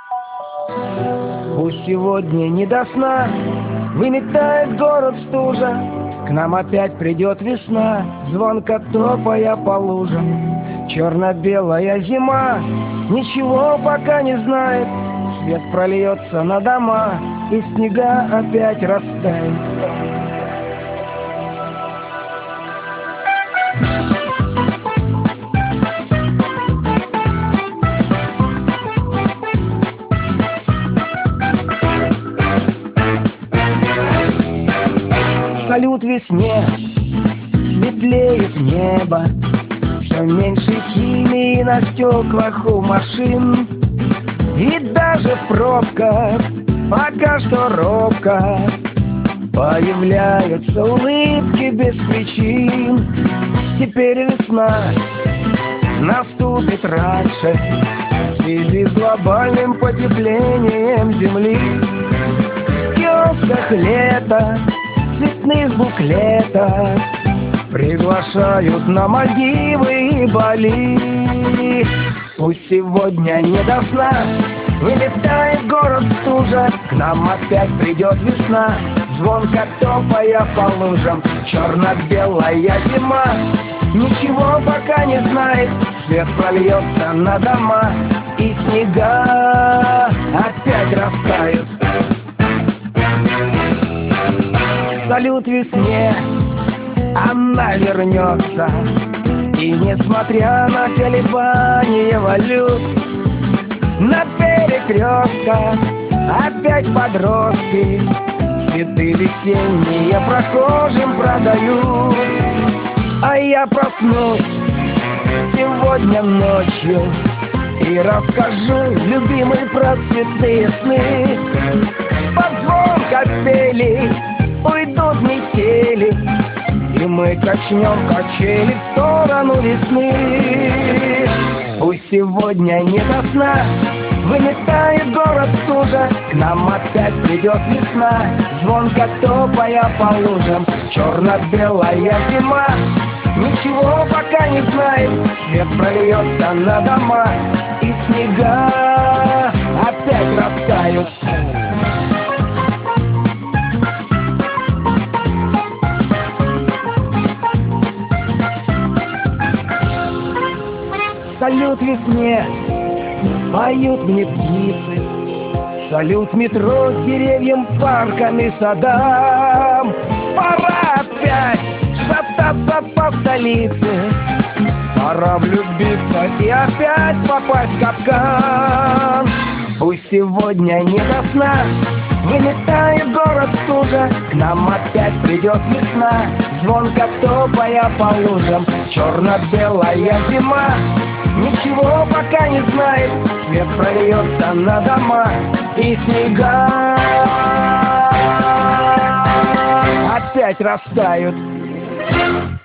Пусть сегодня не до сна выметает город стужа, к нам опять придет весна, звонко топая по лужам. Черно-белая зима ничего пока не знает, свет прольется на дома, и снега опять растает. Салют весне, светлеет небо, все меньше химии на стеклах у машин. И даже в пробках пока что робко появляются улыбки без причин. Теперь весна наступит раньше в связи с глобальным потеплением земли. В киосках лето, цветных буклетах приглашают на Мальдивы и Бали. Пусть сегодня не до сна вылетает город стужа, к нам опять придет весна, звонко топая по лужам. Черно-белая зима ничего пока не знает, свет прольется на дома, и снега опять растают. Салют весне, она вернется, и несмотря на колебания валют, на перекрестках опять подростки цветы весенние прохожим продают. А я проснусь сегодня ночью и расскажу любимой про цветные сны. Под звон капели уйдут метели, и мы качнем качели в сторону весны. Пусть сегодня не до сна выметает город стужа, к нам опять придет весна, звонко топая по лужам. Черно-белая зима ничего пока не знает, свет прольется на дома, и снега опять растают. Салют весне, поют мне птицы, салют метро с деревьям, парками, садам. Пора опять шататься по столице, пора влюбиться и опять попасть в капкан. Пусть сегодня не до сна вылетает город стужа, к нам опять придет весна, звонко топая по лужам. Черно-белая зима ничего пока не знает, свет прольется на дома, и снега опять растают.